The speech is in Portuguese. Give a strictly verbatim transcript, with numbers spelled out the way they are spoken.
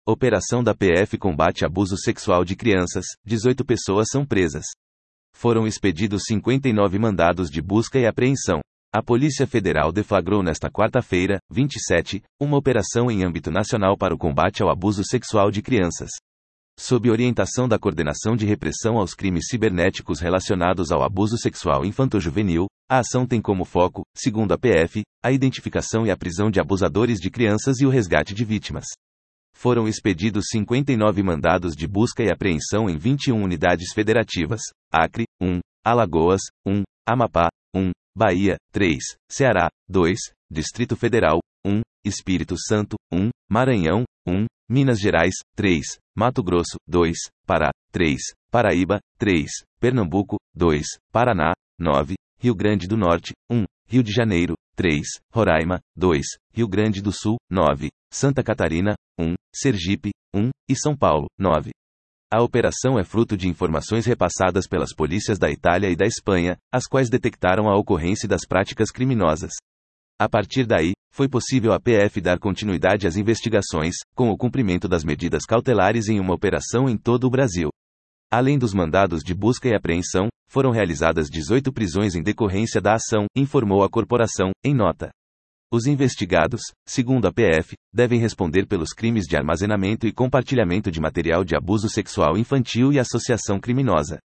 Operação da P F combate abuso sexual de crianças, dezoito pessoas são presas. Foram expedidos cinquenta e nove mandados de busca e apreensão. A Polícia Federal deflagrou nesta quarta-feira, vinte e sete, uma operação em âmbito nacional para o combate ao abuso sexual de crianças. Sob orientação da Coordenação de Repressão aos Crimes Cibernéticos relacionados ao abuso sexual infanto-juvenil, a ação tem como foco, segundo a P F, a identificação e a prisão de abusadores de crianças e o resgate de vítimas. Foram expedidos cinquenta e nove mandados de busca e apreensão em vinte e uma unidades federativas: Acre, um, Alagoas, um, Amapá, um, Bahia, três, Ceará, dois, Distrito Federal, um, Espírito Santo, um, Maranhão, um, Minas Gerais, três, Mato Grosso, dois, Pará, três, Paraíba, três, Pernambuco, dois, Paraná, nove, Rio Grande do Norte, um, Rio de Janeiro, três, Roraima, dois, Rio Grande do Sul, nove, Santa Catarina, um, Sergipe, um, e São Paulo, nove. A operação é fruto de informações repassadas pelas polícias da Itália e da Espanha, as quais detectaram a ocorrência das práticas criminosas. A partir daí, foi possível à P F dar continuidade às investigações, com o cumprimento das medidas cautelares em uma operação em todo o Brasil. Além dos mandados de busca e apreensão, foram realizadas dezoito prisões em decorrência da ação, informou a corporação, em nota. Os investigados, segundo a P F, devem responder pelos crimes de armazenamento e compartilhamento de material de abuso sexual infantil e associação criminosa.